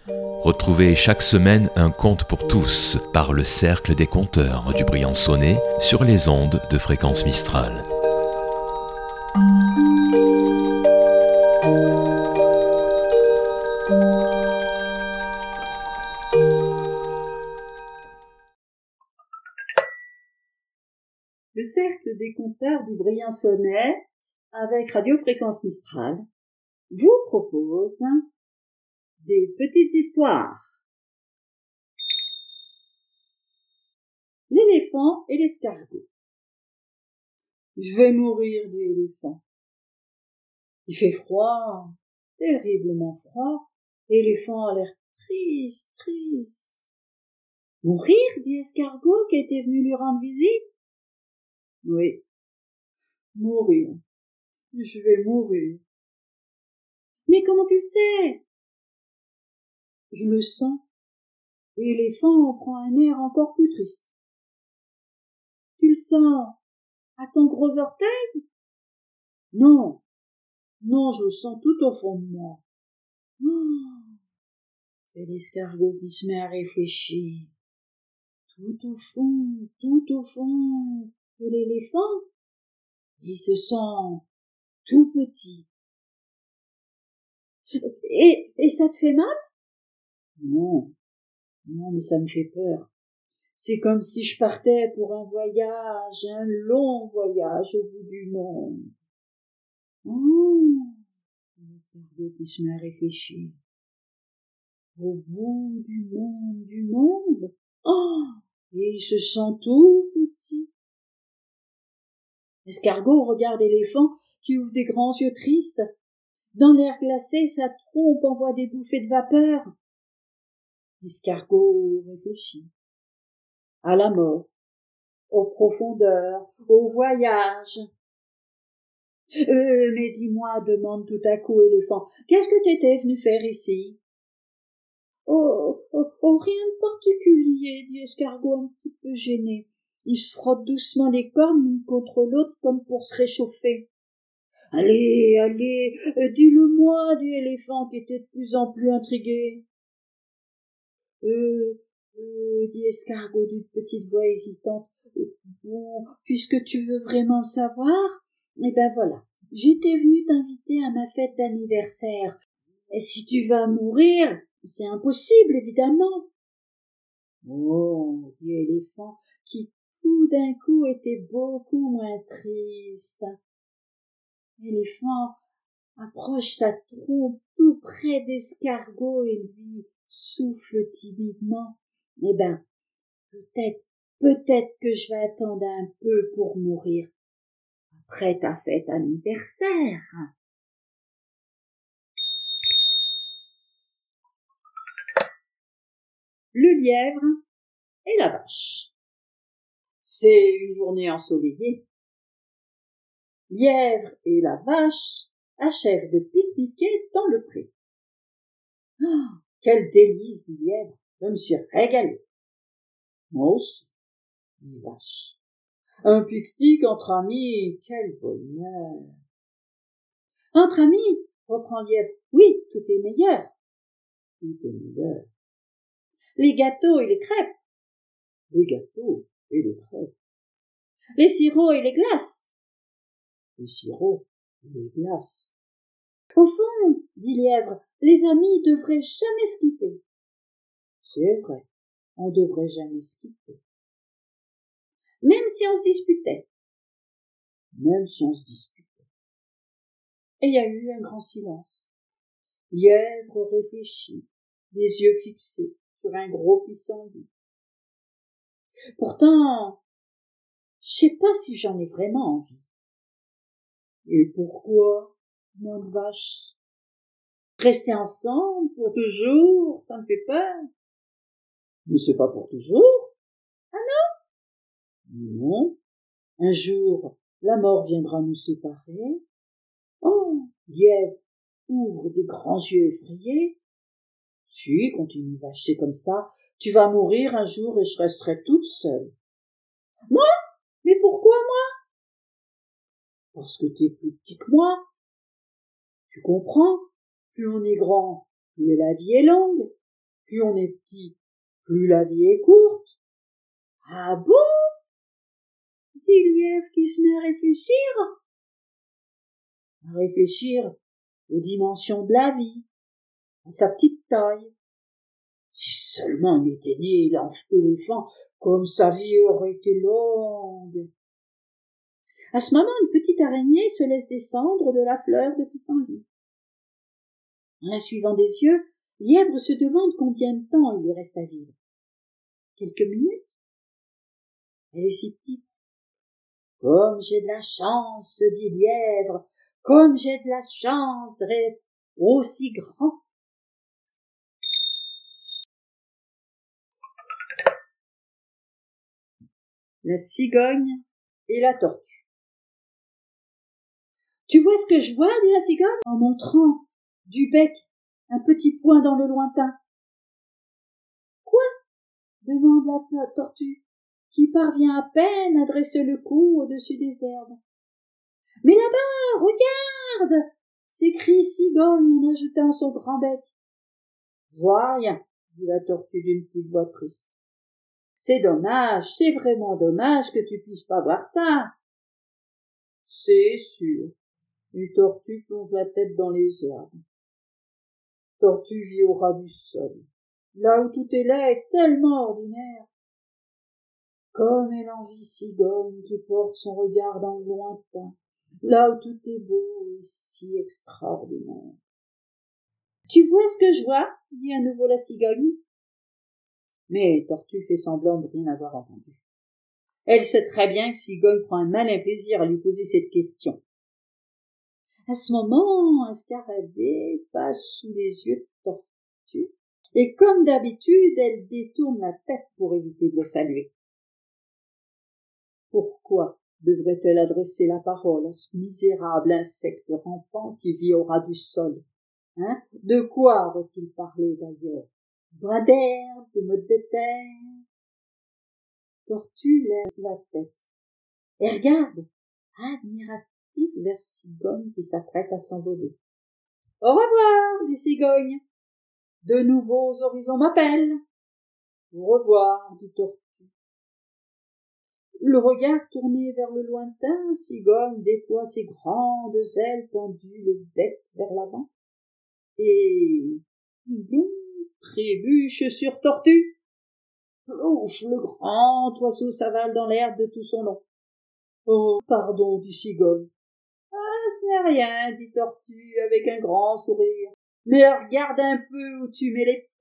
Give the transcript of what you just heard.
Retrouvez chaque semaine un conte pour tous par le Cercle des Conteurs du Briançonnais sur les ondes de Fréquence Mistral. Le Cercle des Conteurs du Briançonnais, avec Radio Fréquence Mistral, vous propose des petites histoires. L'éléphant et l'escargot. Je vais mourir, dit l'éléphant. Il fait froid, terriblement froid. L'éléphant a l'air triste. Mourir, dit l'escargot qui était venu lui rendre visite. Oui, mourir. Je vais mourir. Mais comment tu le sais? Je le sens. Et l'éléphant prend un air encore plus triste. Tu le sens à ton gros orteil? Non, je le sens tout au fond de moi. Oh, et l'escargot qui se met à réfléchir. Tout au fond de l'éléphant, il se sent tout petit. Et ça te fait mal? Non, mais ça me fait peur. C'est comme si je partais pour un long voyage au bout du monde. Oh, l'escargot qui se met à réfléchir. Au bout du monde. Oh, et il se sent tout petit. L'escargot regarde l'éléphant qui ouvre des grands yeux tristes. Dans l'air glacé, sa trompe envoie des bouffées de vapeur. L'escargot réfléchit. À la mort, aux profondeurs, au voyage. Mais dis-moi, demande tout à coup l'éléphant, qu'est-ce que t'étais venu faire ici? Oh, rien de particulier, dit l'escargot un petit peu gêné. Il se frotte doucement les cornes l'une contre l'autre comme pour se réchauffer. Allez, dis-le-moi, dit l'éléphant qui était de plus en plus intrigué. Dit l'escargot d'une petite voix hésitante. Bon, puisque tu veux vraiment le savoir, eh ben voilà, j'étais venu t'inviter à ma fête d'anniversaire. Et si tu vas mourir, c'est impossible, évidemment. Oh, dit l'éléphant, qui tout d'un coup était beaucoup moins triste. L'éléphant approche sa trompe tout près d'escargot et lui souffle timidement. Eh ben, peut-être que je vais attendre un peu pour mourir après ta fête anniversaire. Le lièvre et la vache. C'est une journée ensoleillée. Lièvre et la vache achèvent de pique-niquer dans le pré. Oh, quel délice, dit Lièvre, je me suis régalé. Moi aussi, dit Vache. Un pique-nique entre amis, quel bonheur. Entre amis, reprend Lièvre, oui, tout est meilleur. Tout est meilleur. Les gâteaux et les crêpes. Les gâteaux et les crêpes. Les sirops et les glaces. Les sirops et les glaces. Au fond, dit Lièvre, les amis devraient jamais se quitter. C'est vrai, on devrait jamais se quitter. Même si on se disputait. Et il y a eu un grand silence. Lièvre réfléchit, les yeux fixés sur un gros pissenlit. Pourtant, je sais pas si j'en ai vraiment envie. Et pourquoi, demande Vache? Rester ensemble pour toujours, ça me fait peur. Mais c'est pas pour toujours. Ah non? Non. Un jour, la mort viendra nous séparer. Oh, Lièvre ouvre des grands yeux effrayés. Si, continue Vache, c'est comme ça. Tu vas mourir un jour et je resterai toute seule. Moi? Mais pourquoi moi? Parce que t'es plus petit que moi. Tu comprends? Plus on est grand, plus la vie est longue. Plus on est petit, plus la vie est courte. Ah bon? Dit le lièvre qui se met à réfléchir aux dimensions de la vie, à sa petite taille. Si seulement il était né éléphant, comme sa vie aurait été longue. À ce moment, une petite araignée se laisse descendre de la fleur de pissenlit. En la suivant des yeux, Lièvre se demande combien de temps il lui reste à vivre. Quelques minutes? Elle est si petite. Comme j'ai de la chance, dit Lièvre, comme j'ai de la chance d'être aussi grand. La cigogne et la tortue. Tu vois ce que je vois, dit la cigogne, en montrant du bec un petit point dans le lointain. Quoi? Demande la tortue, qui parvient à peine à dresser le cou au-dessus des herbes. Mais là-bas, regarde! S'écrie Cigogne en agitant son grand bec. Je vois rien, dit la tortue d'une petite voix triste. C'est dommage, c'est vraiment dommage que tu puisses pas voir ça. C'est sûr. Une tortue plonge la tête dans les herbes. Tortue vit au ras du sol, là où tout est laid et tellement ordinaire. Comme elle envie Cigogne qui porte son regard dans le lointain, là où tout est beau et si extraordinaire. Tu vois ce que je vois? Dit à nouveau la cigogne. Mais Tortue fait semblant de rien avoir entendu. Elle sait très bien que Cigogne prend un malin plaisir à lui poser cette question. À ce moment, un scarabée passe sous les yeux de Tortue, et comme d'habitude, elle détourne la tête pour éviter de le saluer. Pourquoi devrait-elle adresser la parole à ce misérable insecte rampant qui vit au ras du sol? De quoi aurait-il parlé d'ailleurs? Bras d'herbe, de mottes de terre? Tortue lève la tête et regarde, admiratif, vers Cigogne qui s'apprête à s'envoler. Au revoir, dit Cigogne. De nouveaux horizons m'appellent. Au revoir, dit Tortue. Le regard tourné vers le lointain, Cigogne déploie ses grandes ailes tendues, le bec vers l'avant, et trébuche sur Tortue. Plouf, le grand oiseau s'avale dans l'herbe de tout son long. Oh, pardon, dit Cigogne. Ah, ce n'est rien, dit Tortue avec un grand sourire. Mais regarde un peu où tu mets les